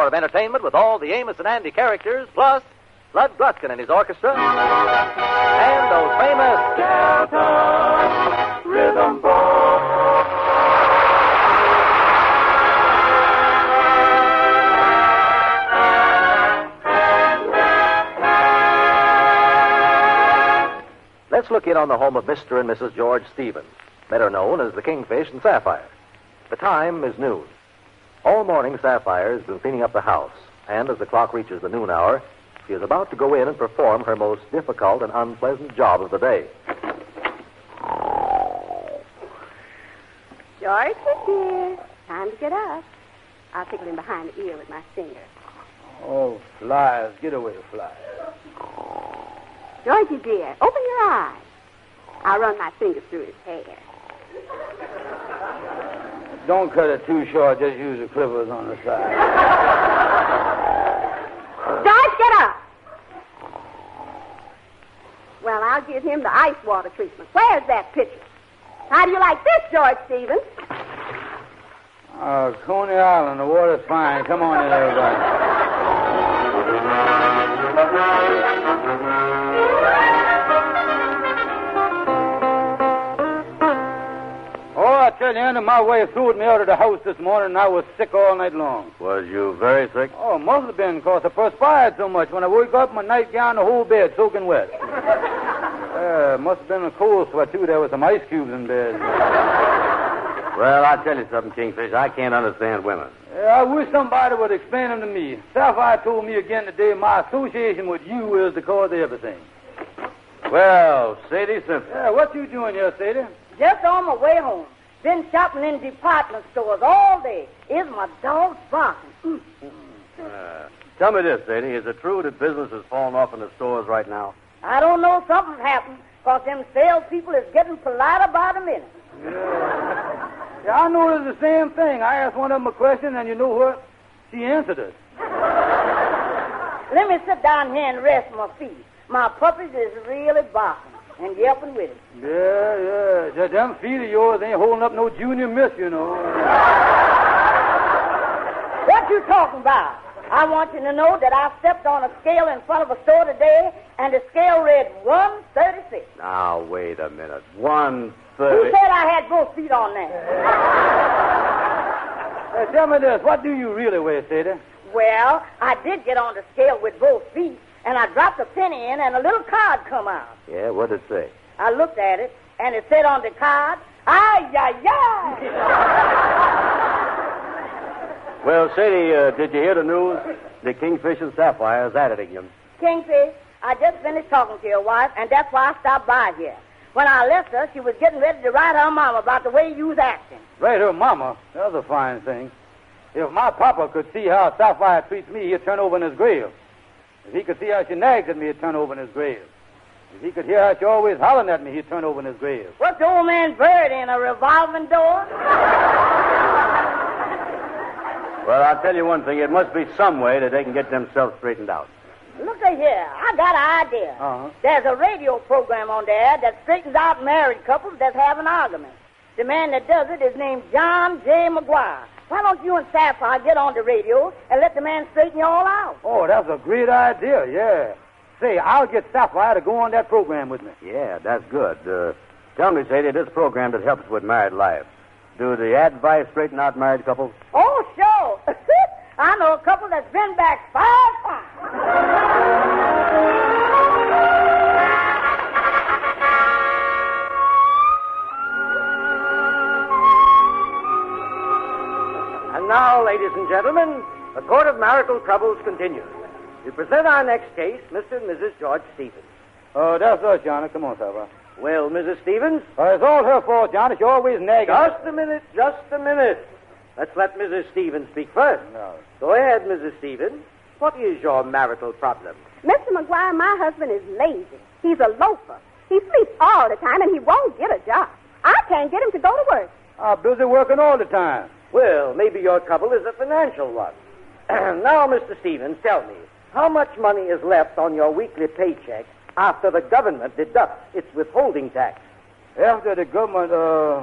of entertainment with all the Amos and Andy characters, plus Bud Grutkin and his orchestra, and those famous Delta Rhythm Boys. Let's look in on the home of Mr. and Mrs. George Stevens, better known as the Kingfish and Sapphire. The time is noon. All morning, Sapphire has been cleaning up the house, and as the clock reaches the noon hour, she is about to go in and perform her most difficult and unpleasant job of the day. George is here. Time to get up. I'll tickle him behind the ear with my finger. Oh, flies. Get away, flies. Georgie, dear, open your eyes. I'll run my fingers through his hair. Don't cut it too short. Just use the clippers on the side. George, get up. Well, I'll give him the ice water treatment. Where's that pitcher? How do you like this, George Stevens? Coney Island. The water's fine. Come on in, everybody. I tell you, Andy, my wife threw me out of the house this morning, and I was sick all night long. Was you very sick? Oh, must have been, because I perspired so much. When I woke up, my nightgown, the whole bed soaking wet. Must have been a cold sweat, too. There was some ice cubes in bed. Well, I'll tell you something, Kingfish. I can't understand women. I wish somebody would explain them to me. Sapphire told me again today my association with you is the cause of everything. Well, Sadie Simpson. Yeah, what you doing here, Sadie? Just on my way home. Been shopping in department stores all day. Is my dog barking? Tell me this, Sadie. Is it true that business has fallen off in the stores right now? I don't know. Something's happened, because them salespeople is getting polite about a minute. Yeah, I noticed the same thing. I asked one of them a question, and you know what? She answered it. Let me sit down here and rest my feet. My puppies is really barking and yelping with it. Yeah. Them feet of yours ain't holding up no junior miss, you know. What you talking about? I want you to know that I stepped on a scale in front of a store today, and the scale read 136. Now, wait a minute. 130. Who said I had both feet on there? Tell me this. What do you really weigh, Sadie? Well, I did get on the scale with both feet, and I dropped a penny in, and a little card come out. Yeah, what did it say? I looked at it, and it said on the card, "Ay, ay, ay." Well, Sadie, did you hear the news? The Kingfish and Sapphire is at it again. Kingfish, I just finished talking to your wife, and that's why I stopped by here. When I left her, she was getting ready to write her mama about the way you was acting. Right, her mama? That's a fine thing. If my papa could see how Sapphire treats me, he'd turn over in his grave. If he could see how she nags at me, he'd turn over in his grave. If he could hear how she always hollering at me, he'd turn over in his grave. What's the old man buried in, a revolving door? Well, I'll tell you one thing. It must be some way that they can get themselves straightened out. Look here. I got an idea. Uh-huh. There's a radio program on there that straightens out married couples that's having arguments. The man that does it is named John J. McGuire. Why don't you and Sapphire get on the radio and let the man straighten you all out? Oh, that's a great idea, yeah. Say, I'll get Sapphire to go on that program with me. Yeah, that's good. Tell me, Sadie, this program that helps with married life, do the advice straighten out married couples? Oh, sure. I know a couple that's been back 5 times. And now, ladies and gentlemen, the Court of Marital Troubles continues. We present our next case, Mr. and Mrs. George Stevens. Oh, that's us, Johnny. Come on, Sapphire. Well, Mrs. Stevens? It's all her fault, Johnny. She always nagging. Just a minute. Let's let Mrs. Stevens speak first. No. Go ahead, Mrs. Stevens. What is your marital problem? Mr. McGuire, my husband is lazy. He's a loafer. He sleeps all the time, and he won't get a job. I can't get him to go to work. I'm busy working all the time. Well, maybe your trouble is a financial one. Now, Mr. Stevens, tell me, how much money is left on your weekly paycheck after the government deducts its withholding tax? After the government,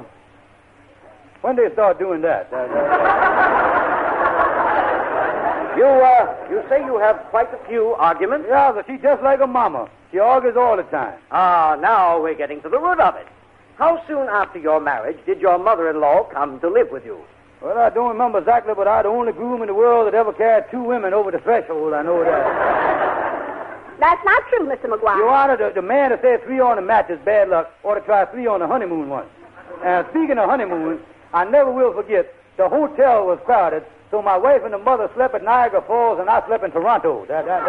when they start doing that? You say you have quite a few arguments? Yeah, but she's just like a mama. She argues all the time. Now we're getting to the root of it. How soon after your marriage did your mother-in-law come to live with you? Well, I don't remember exactly, but I'm the only groom in the world that ever carried 2 women over the threshold. I know that. That's not true, Mr. McGuire. Your Honor, the man that said 3 on the match is bad luck ought to try 3 on the honeymoon once. And speaking of honeymoon, I never will forget, the hotel was crowded, so my wife and the mother slept at Niagara Falls, and I slept in Toronto.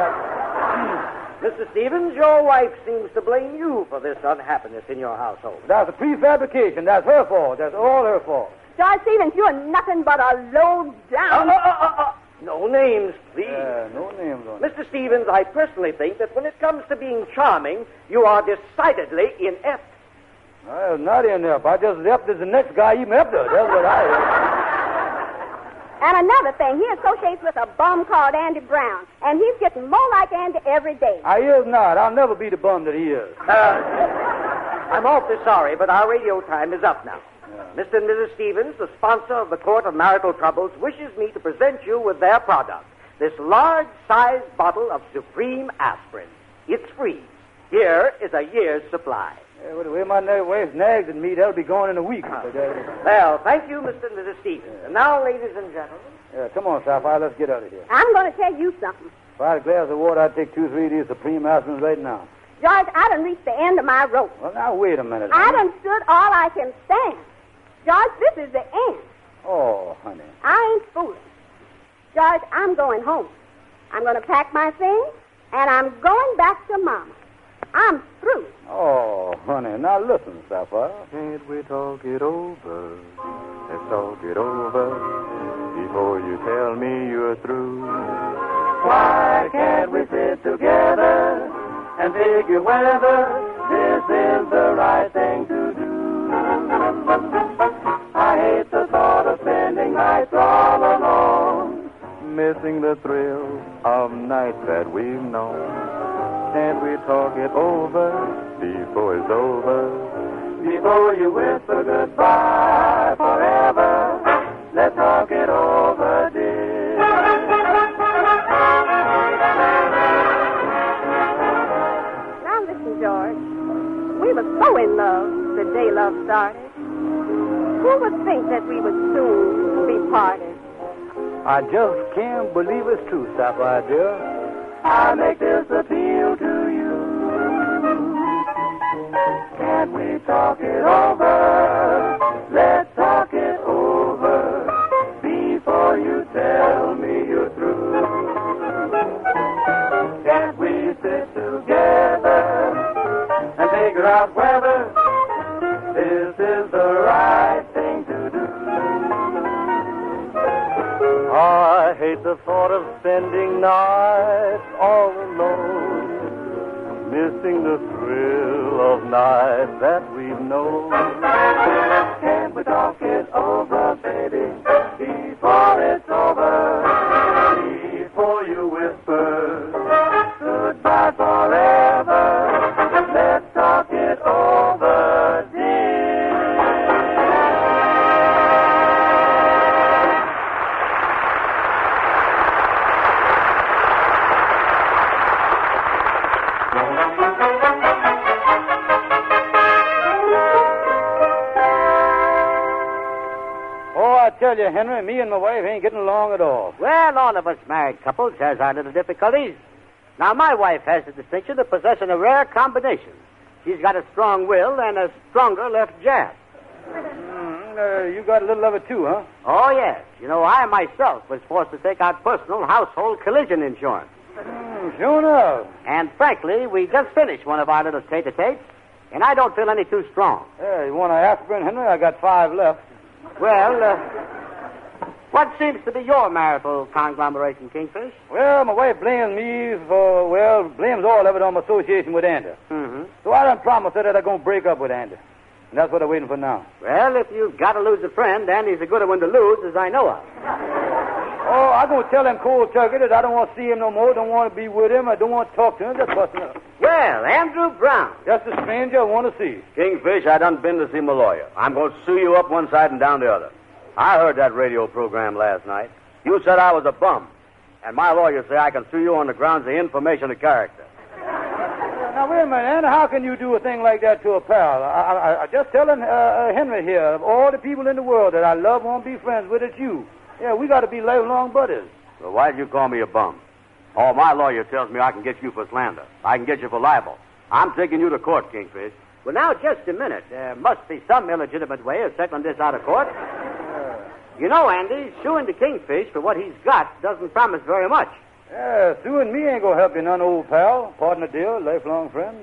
Mr. Stevens, your wife seems to blame you for this unhappiness in your household. That's a prefabrication. That's her fault. That's all her fault. George Stevens, you're nothing but a low-down... No names, please. No names on it. Mr. Stevens, I personally think that when it comes to being charming, you are decidedly inept. I was not inept. I just inept as the next guy even after. That's what I am. And another thing, he associates with a bum called Andy Brown, and he's getting more like Andy every day. I is not. I'll never be the bum that he is. I'm awfully sorry, but our radio time is up now. Mr. and Mrs. Stevens, the sponsor of the Court of Marital Troubles, wishes me to present you with their product, this large-sized bottle of Supreme Aspirin. It's free. Here is a year's supply. With the way my wife nags at me, that'll be gone in a week. Well, thank you, Mr. and Mrs. Stevens. And now, ladies and gentlemen. Come on, Sapphire, let's get out of here. I'm going to tell you something. If I had a glass of water, I'd take 2 or 3 of these Supreme Aspirins right now. George, I done reached the end of my rope. Well, now, wait a minute. I done stood all I can stand. George, this is the end. Oh, honey. I ain't fooling. George, I'm going home. I'm going to pack my things, and I'm going back to Mama. I'm through. Oh, honey. Now, listen, Sapphire. Can't we talk it over? Let's talk it over before you tell me you're through. Why can't we sit together and figure whether this is the right thing to do? I hate the thought of spending nights all alone, missing the thrill of nights that we've known. Can't we talk it over before it's over? Before you whisper goodbye forever, let's talk it over, dear. Now listen, George. We were so in love the day love started. Who would think that we would soon be parted? I just can't believe it's true, Sapphire, dear. I make this appeal to you. Can't we talk it over? Let's talk it over before you tell me you're through. Can't we sit together and figure out whether this is the right thing to do? I hate the thought of spending nights all alone, missing the thrill of nights that we've known. Can't we talk it over, baby, before it's over? Before you whisper goodbye forever, let's talk it over, dear. I tell you, Henry, me and my wife ain't getting along at all. Well, all of us married couples has our little difficulties. Now, my wife has the distinction of possessing a rare combination. She's got a strong will and a stronger left jab. You got a little of it, too, huh? Oh, yes. You know, I myself was forced to take out personal household collision insurance. Sure enough. And frankly, we just finished one of our little tete-a-tetes, and I don't feel any too strong. Yeah, you want an aspirin, Henry? I got 5 left. Well, what seems to be your marital conglomeration, Kingfish? Well, my wife blames me blames all of it on my association with Andy. Mm-hmm. So I done promised her that I'm going to break up with Andy. And that's what I'm waiting for now. Well, if you've got to lose a friend, Andy's a good one to lose, as I know of. Oh, I'm going to tell him cold turkey that I don't want to see him no more, don't want to be with him, I don't want to talk to him, just busting up. Well, Andrew Brown. Just a stranger I want to see. Kingfish, I done been to see my lawyer. I'm going to sue you up one side and down the other. I heard that radio program last night. You said I was a bum. And my lawyers say I can sue you on the grounds of information of character. Now, wait a minute, Andy. How can you do a thing like that to a pal? I just telling Henry here, of all the people in the world that I love won't be friends with, it's you. Yeah, we got to be lifelong buddies. Well, why did you call me a bum? Oh, my lawyer tells me I can get you for slander. I can get you for libel. I'm taking you to court, Kingfish. Well, now, just a minute. There must be some illegitimate way of settling this out of court. You know, Andy, suing the Kingfish for what he's got doesn't promise very much. Yeah, suing me ain't gonna help you none, old pal. Partner deal, lifelong friend.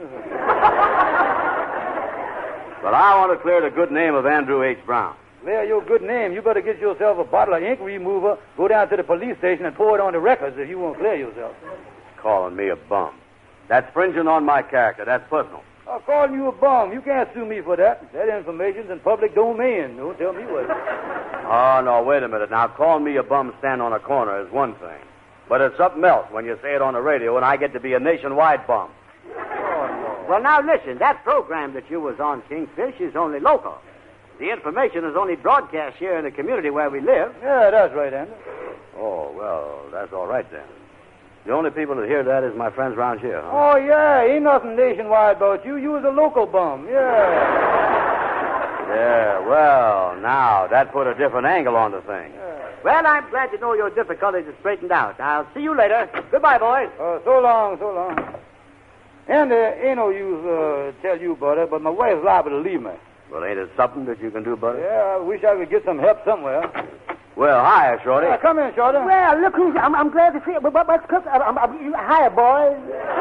But I want to clear the good name of Andrew H. Brown. Clear your good name. You better get yourself a bottle of ink remover, go down to the police station and pour it on the records if you want to clear yourself. Calling me a bum. That's fringing on my character. That's personal. I'm calling you a bum. You can't sue me for that. That information's in public domain. Don't tell me what. Oh, no, wait a minute. Now, calling me a bum standing on a corner is one thing. But it's something else when you say it on the radio and I get to be a nationwide bum. Well, now, listen. That program that you was on, Kingfish, is only local. The information is only broadcast here in the community where we live. Yeah, that's right, Andy. Oh, well, that's all right then. The only people that hear that is my friends around here, huh? Oh, yeah. Ain't nothing nationwide about you. You was a local bum. Yeah. Yeah, well, now, that put a different angle on the thing. Well, I'm glad to know your difficulties are straightened out. I'll see you later. Goodbye, boys. So long, so long. And ain't no use tell you about it, but my wife's liable to leave me. Well, ain't it something that you can do, buddy? Yeah, I wish I could get some help somewhere. Well, hi, Shorty. Come in, Shorty. Well, look who's... I'm glad to see you. But Cook, hi, boys.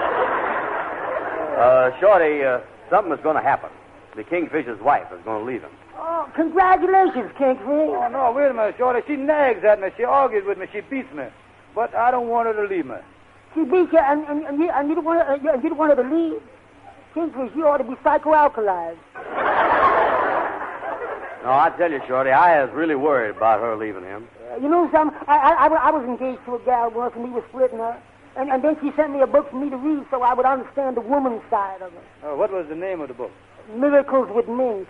Shorty, something is going to happen. The Kingfish's wife is going to leave him. Oh, congratulations, Kingfish. Oh, no, wait a minute, Shorty. She nags at me. She argues with me. She beats me. But I don't want her to leave me. She beat you, and you don't want her to leave? Kingfish, you ought to be psychoalkalized. No, I tell you, Shorty, I was really worried about her leaving him. You know something? I was engaged to a gal once, and we were splitting her. And then she sent me a book for me to read so I would understand the woman's side of it. What was the name of the book? Miracles with Mink.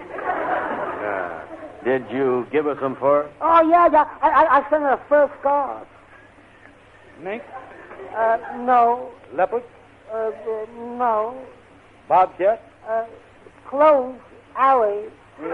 Did you give her some fur? Oh, yeah. I sent her a first scarf. Mink? No. Leopard? No. Bobcat? Clothes. Arrows.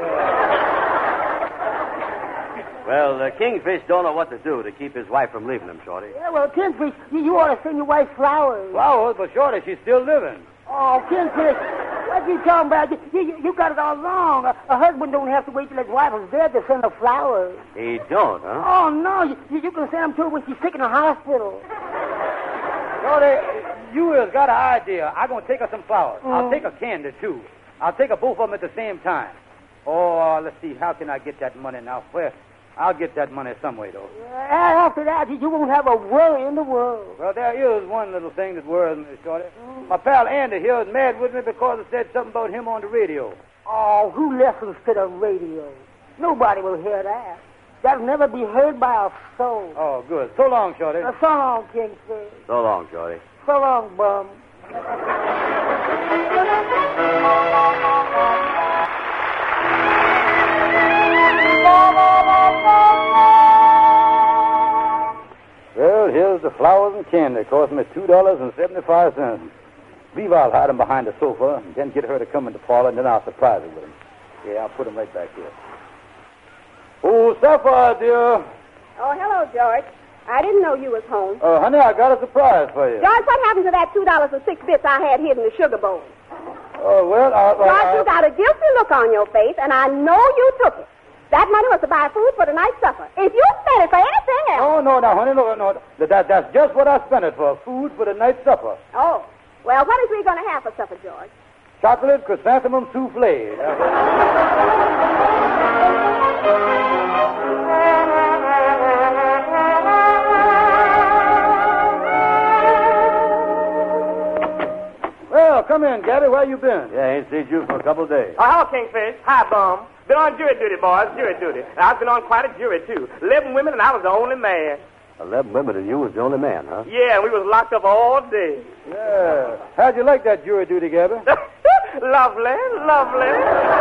Well, the Kingfish don't know what to do to keep his wife from leaving him, Shorty. Yeah, well, Kingfish, you ought to send your wife flowers. Flowers? But, Shorty, she's still living. Oh, Kingfish, what you talking about? You got it all wrong. A husband don't have to wait till his wife is dead to send her flowers. He don't, huh? Oh, no. You can send them to her when she's sick in the hospital. Shorty, you has got an idea. I'm going to take her some flowers. I'll take her candy, too. I'll take her both of them at the same time. Oh, let's see. How can I get that money now? Well, I'll get that money some way, though. After that, you won't have a worry in the world. Well, there is one little thing that worries me, Shorty. My pal Andy here is mad with me because I said something about him on the radio. Oh, who listens to the radio? Nobody will hear that. That'll never be heard by a soul. Oh, good. So long, Shorty. So long, Kingfish. So long, Shorty. So long, bum. Well, here's the flowers and candy. It cost me $2.75. Leave, I'll hide them behind the sofa and then get her to come in the parlor, and then I'll surprise her with them. Yeah, I'll put them right back here. Oh, Sapphire, dear. Oh, hello, George. I didn't know you was home. Honey, I got a surprise for you. George, what happened to that $2.06 I had hid in the sugar bowl? Oh, well, George, you got a guilty look on your face, and I know you took it. That money was to buy food for the night's supper. If you spent it for anything else... No, honey, no. That's just what I spent it for, food for the night's supper. Oh. Well, what is we going to have for supper, George? Chocolate chrysanthemum souffle. Well, come in, Gabby. Where you been? Yeah, ain't seen you for a couple of days. Oh, hello, Kingfish. Hi, Bum. Been on jury duty, boys. Jury duty. And I've been on quite a jury, too. 11 women, and I was the only man. 11 women, and you was the only man, huh? Yeah, and we was locked up all day. Yeah. How'd you like that jury duty, Gabby? Lovely.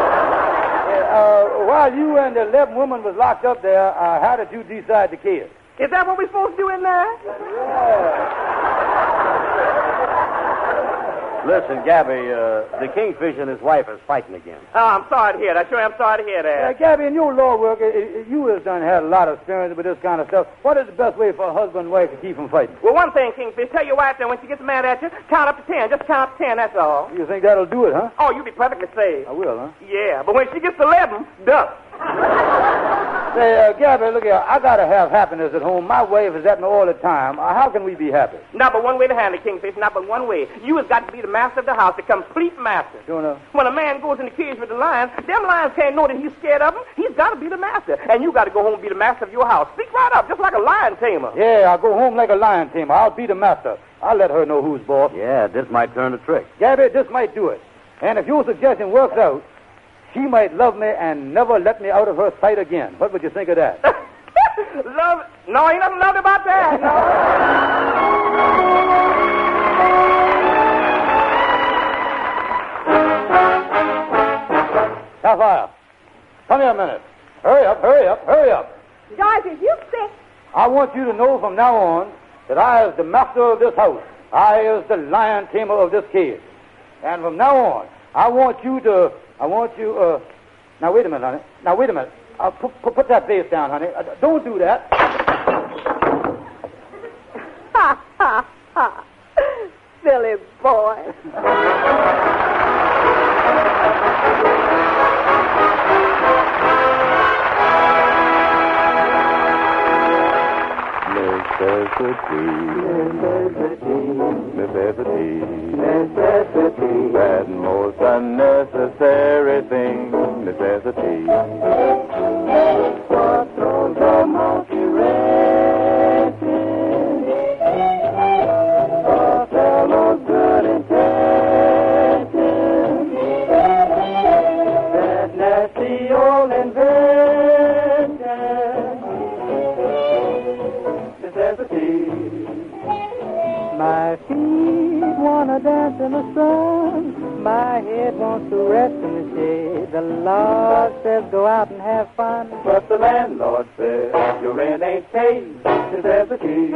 While you and the 11 women was locked up there, how did you decide the case? Is that what we're supposed to do in there? Listen, Gabby, the Kingfish and his wife is fighting again. Oh, I'm sorry to hear that. Sure, I'm sorry to hear that. Gabby, in your law work, you has done had a lot of experience with this kind of stuff. What is the best way for a husband and wife to keep from fighting? Well, one thing, Kingfish, tell your wife that when she gets mad at you, count up to 10. Just count up to 10, that's all. You think that'll do it, huh? Oh, you'll be perfectly safe. I will, huh? Yeah, but when she gets to 11, duck. Say, Gabby, look here. I got to have happiness at home. My wife is at me all the time. How can we be happy? Not but one way to handle it, Kingfish. Not but one way. You has got to be the master of the house, the complete master. Sure enough. When a man goes in the cage with the lions, them lions can't know that he's scared of them. He's got to be the master. And you got to go home and be the master of your house. Speak right up, just like a lion tamer. Yeah, I'll go home like a lion tamer. I'll be the master. I'll let her know who's boss. Yeah, this might turn the trick. Gabby, this might do it. And if your suggestion works out, she might love me and never let me out of her sight again. What would you think of that? Love? No, ain't nothing loved about that. No. Sapphire, come here a minute. Hurry up, hurry up, hurry up. George, is you sick? I want you to know from now on that I is the master of this house. I is the lion tamer of this cage. And from now on, I want you, now wait a minute, honey. Now wait a minute. Put that face down, honey. Don't do that. Ha, ha, ha. Silly boy. Necessity, that most unnecessary thing, necessity. What throws a monkey racing? A fellow's good intention. That nasty old invention, necessity. My feet want to dance in the sun. My head wants to rest in the shade. The Lord says go out and have fun. But the landlord says your rent ain't paid. Necessity.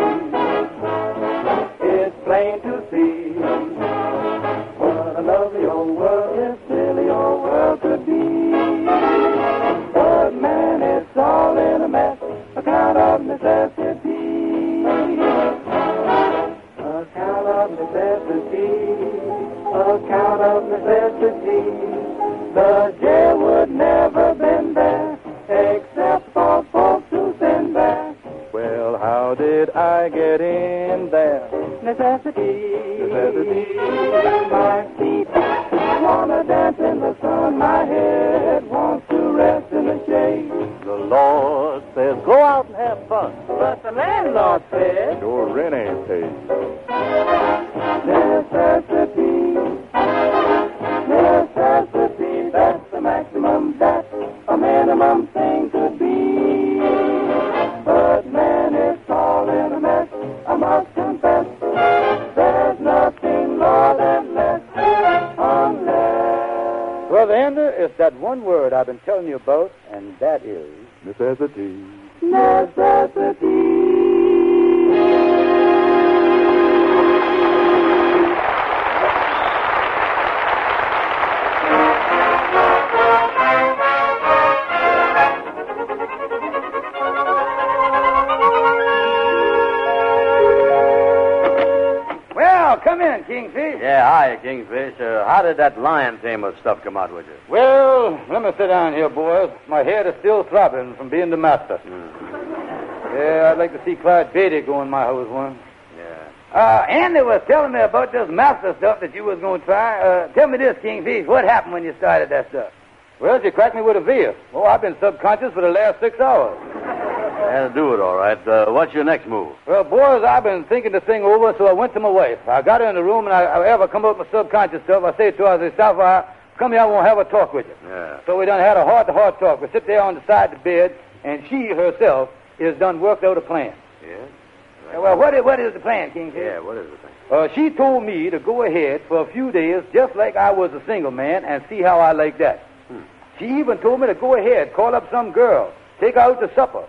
It's plain to see what a lovely old world this silly old world could be. But man, it's all in a mess. Account of necessity. Account of necessity, account of necessity. The jail would never been there, except for folks who been there. Well, how did I get in there? Necessity. Necessity. My feet wanna dance in the sun, my head wants to rest in the shade. The Lord says, go out and have fun. But the landlord said, Your rent ain't paid. Necessity, necessity, that's the maximum that a minimum thing could be. But man, it's all in a mess, I must confess. There's nothing more than less unless. Well, the answer is that one word I've been telling you about, and that is Necessity. Necessity. Well, come in, Kingfish. Yeah, hi, Kingfish. How did that lion tamer stuff come out with you? Well, let me sit down here, boys. My head is still throbbing from being the master. Yeah, I'd like to see Clyde Beatty go in my house one. Yeah. Andy was telling me about this master stuff that you was going to try. Tell me this, Kingfish. What happened when you started that stuff? Well, you cracked me with a veer. Oh, I've been subconscious for the last 6 hours. That'll do it, all right. What's your next move? Well, boys, I've been thinking the thing over, so I went to my wife. I got her in the room, and I ever come up with my subconscious stuff. I say to her, I say, Sapphire, come here, I want to have a talk with you. Yeah. So we done had a heart-to-heart talk. We sit there on the side of the bed, and she herself is done worked out a plan. Yeah? Well, what is the plan, Kingfish? Yeah, what is the thing? She told me to go ahead for a few days, just like I was a single man, and see how I like that. She even told me to go ahead, call up some girl, take her out to supper. She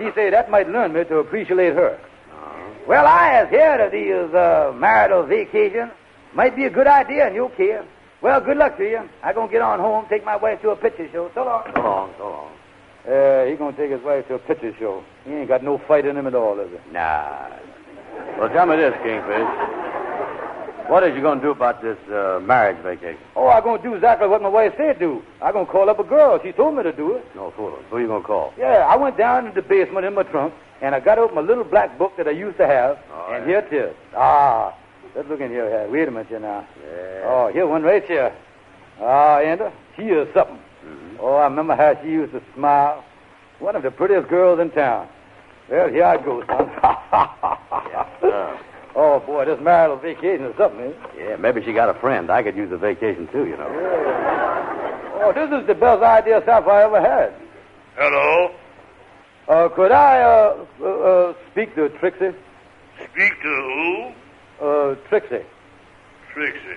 she say that might learn me to appreciate her. Well, I has heard of these marital vacations. Might be a good idea in your care. Well, good luck to you. I gonna get on home, take my wife to a picture show. So long. So long, so long. He gonna take his wife to a picture show. He ain't got no fight in him at all, is it? Nah. Well, tell me this, Kingfish. What is you going to do about this marriage vacation? Oh, I'm going to do exactly what my wife said do. I'm going to call up a girl. She told me to do it. No fooling. Who are you going to call? Yeah, I went down to the basement in my trunk, and I got out my little black book that I used to have, and here it is. Ah, let's look in here. Wait a minute here now. Yeah. Oh, here, one right here. Ah, Enda, she is something. Mm-hmm. Oh, I remember how she used to smile. One of the prettiest girls in town. Well, here I go, son. Yeah. Oh, boy, this marital vacation is something, isn't it? Yeah, maybe she got a friend. I could use a vacation, too, you know. Yeah. Oh, this is the best idea Sapphire ever had. Hello? Could I, speak to Trixie? Speak to who? Trixie. Trixie.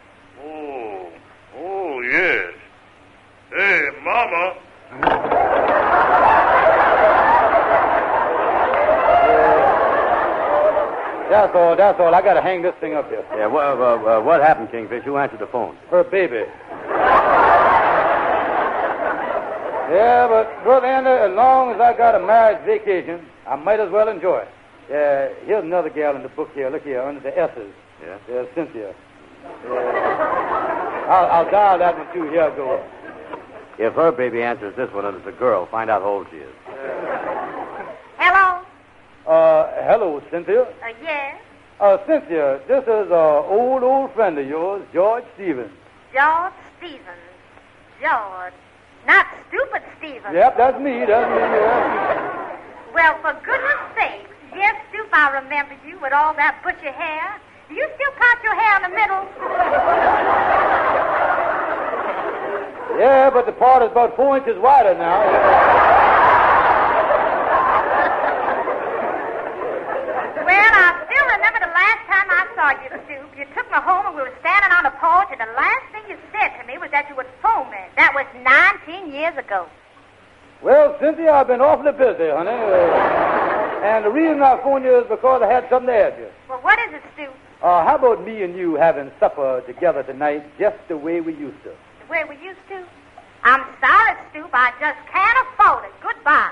Oh, yes. Hey, Mama. That's all. I gotta hang this thing up here. Yeah, what happened, Kingfish? Who answered the phone? Her baby. Yeah, but, Brother Ender, as long as I got a marriage vacation, I might as well enjoy it. Here's another gal in the book here. Look here, under the S's. Yeah? There's Cynthia. I'll dial that one, too. Here I go. If her baby answers this one and it's a girl, find out how old she is. Hello? Hello, Cynthia. Yes? Cynthia, this is an old friend of yours, George Stevens. George Stevens. George. Not stupid Stevens. Yep, that's me. Yeah. Well, for goodness sakes, yes, Stoop, I remember you with all that bushy hair. Do you still part your hair in the middle? Yeah, but the part is about 4 inches wider now. Well, I still remember the last time I saw you, Stoop. You took me home and we were standing on the porch, and the last thing you said to me was that you would phone me. That was 19 years ago. Well, Cynthia, I've been awfully busy, honey. And the reason I phoned you is because I had something to add you. Well, what is it, Stoop? How about me and you having supper together tonight just the way we used to? The way we used to? I'm sorry, Stoop. I just can't afford it. Goodbye.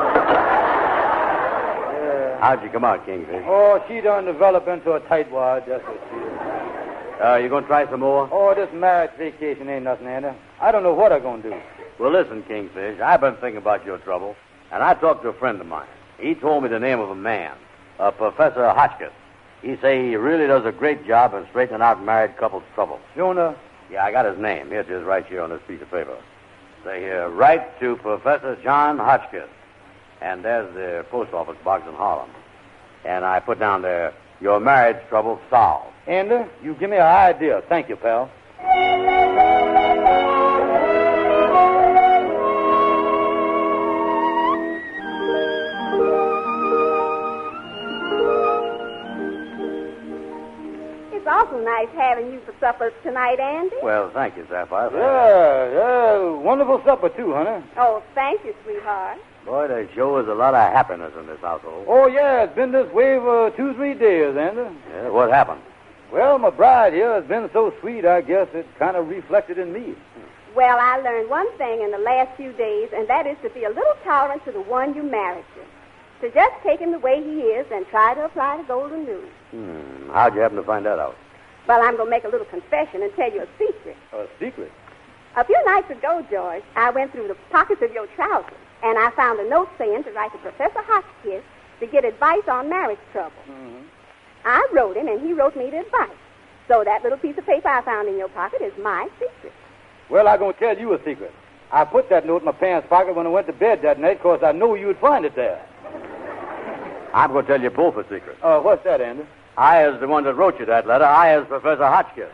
How'd you come out, Kingfish? Oh, she done developed into a tightwad, just as she is. You gonna try some more? Oh, this marriage vacation ain't nothing, Anna. I don't know what I'm gonna do. Well, listen, Kingfish, I've been thinking about your trouble, and I talked to a friend of mine. He told me the name of a man, Professor Hotchkiss. He say he really does a great job in straightening out married couples' trouble. Jonah? Yeah, I got his name. Here it is right here on this piece of paper. Say here, write to Professor John Hotchkiss. And there's the post office box in Harlem. And I put down there, your marriage trouble solved. Andy, you give me an idea. Thank you, pal. It's awful nice having you for supper tonight, Andy. Well, thank you, Sapphire. Yeah, wonderful supper, too, honey. Oh, thank you, sweetheart. Boy, there sure is a lot of happiness in this household. Oh, yeah, it's been this way for 2-3 days, Andy. Yeah, what happened? Well, my bride here has been so sweet, I guess it kind of reflected in me. Well, I learned one thing in the last few days, and that is to be a little tolerant to the one you married to. To just take him the way he is and try to apply the golden rule. How'd you happen to find that out? Well, I'm going to make a little confession and tell you a secret. A secret? A few nights ago, George, I went through the pockets of your trousers, and I found a note saying to write to Professor Hotchkiss to get advice on marriage trouble. Mm-hmm. I wrote him, and he wrote me the advice. So that little piece of paper I found in your pocket is my secret. Well, I'm going to tell you a secret. I put that note in my pants pocket when I went to bed that night because I knew you'd find it there. I'm going to tell you both a secret. What's that, Andy? I is the one that wrote you that letter. I is Professor Hotchkiss.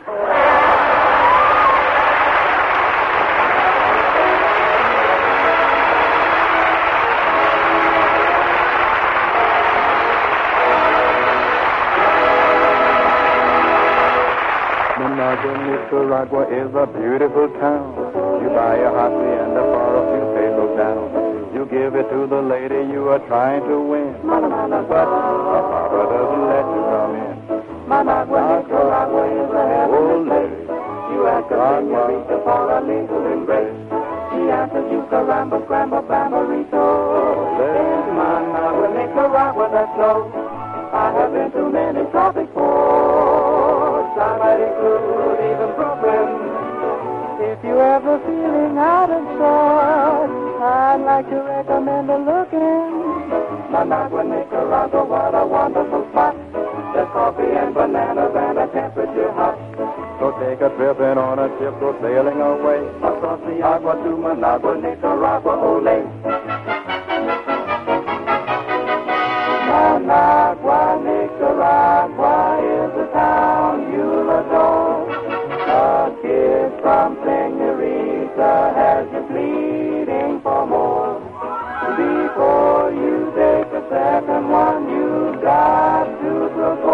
Managua, Nicaragua is a beautiful town. You buy a hot and a for a few pesos down. You give give it to the lady you are trying to win. But Papa doesn't let you come in. Managua, Nicaragua is a heavenly place. You ask a senorita for a legal embrace. She answers you, caramba, scramba, bambarito. In Managua, Nicaragua, that's low. I have been to many tropic ports. I might include even Brooklyn. If you ever feeling out of sorts, I'd like to recommend a look in Managua, Nicaragua, what a wonderful spot. There's coffee and bananas and a temperature hot. So take a trip in on a ship, go sailing away across the agua to Managua, Nicaragua, ole. Managua, Nicaragua is a town you'll adore. A kiss from Senorita has you pleading for more. Before you take a second one, you've got to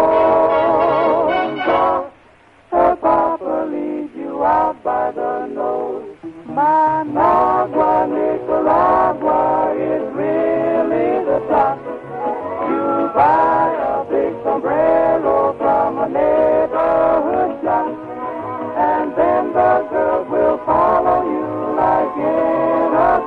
propose. Her papa leads you out by the nose. Managua, Nicaragua is really the top. You buy a big sombrero from a neighborhood shop, and then the girls will follow you like in a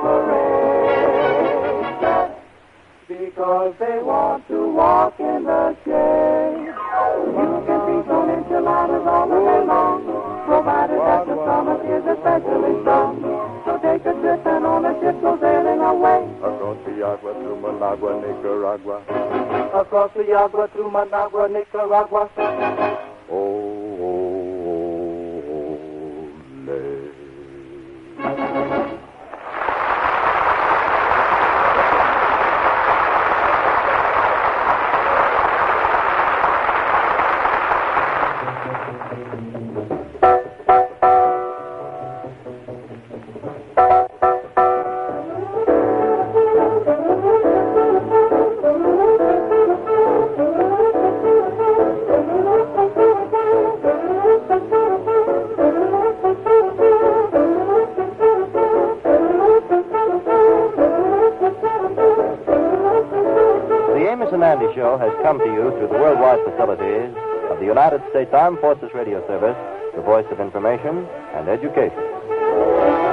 parade. Because they want to walk in the shade. You can feast on enchiladas all the day long, provided that the stomach is especially strong. So take a trip and on a ship go sailing away. Across the agua to Managua, Nicaragua. Across the agua to Managua, Nicaragua. Oh. Andy Show has come to you through the worldwide facilities of the United States Armed Forces Radio Service, the voice of information and education.